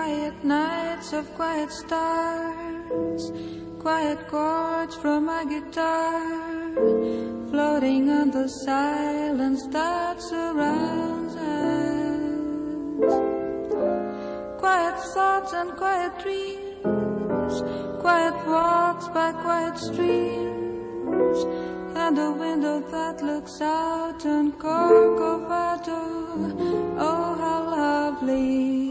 quiet nights of quiet stars, quiet chords from my guitar, floating on the silence that surrounds us. Quiet thoughts and quiet dreams, quiet walks by quiet streams, and a window that looks out on Corcovado. Oh, how lovely.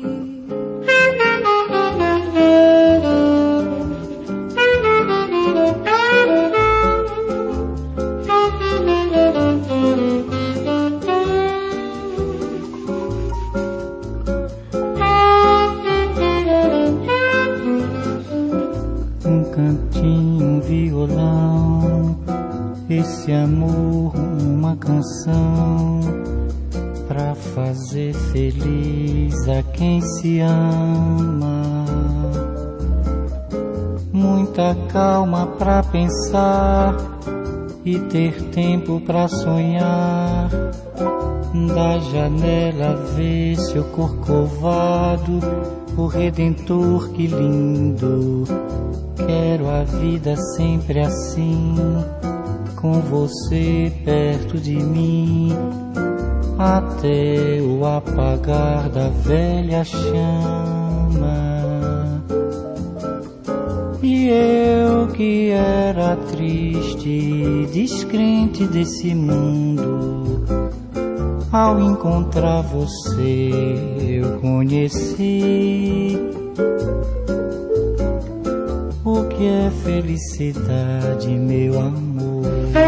Um cantinho, um violão, esse amor, uma canção, pra fazer feliz a quem se ama. Muita calma pra pensar e ter tempo pra sonhar. Da janela vê seu corcovado, o Redentor, que lindo. Quero a vida sempre assim, com você perto de mim, até o apagar da velha chama. E eu que era triste, descrente desse mundo, ao encontrar você eu conheci o que é felicidade, meu amor.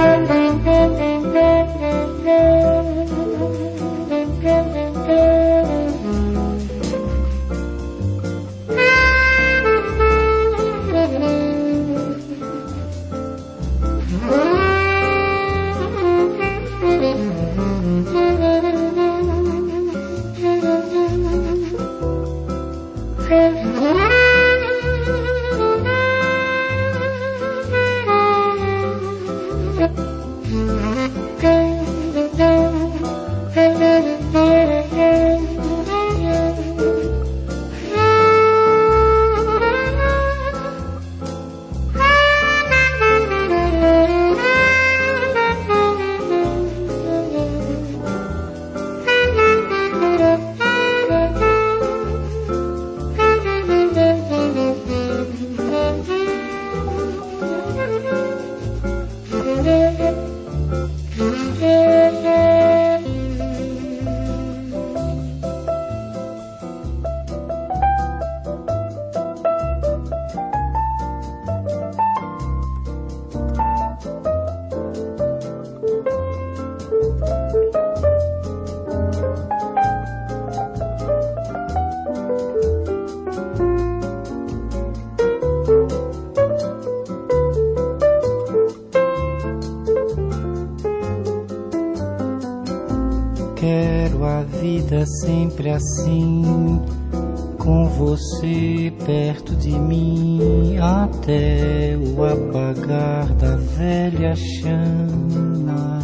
Quero a vida sempre assim, com você perto de mim, até o apagar da velha chama.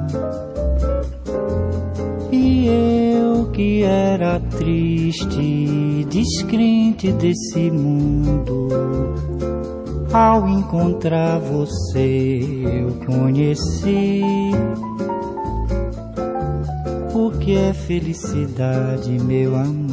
E eu que era triste, descrente desse mundo, ao encontrar você eu conheci o que é felicidade, meu amor.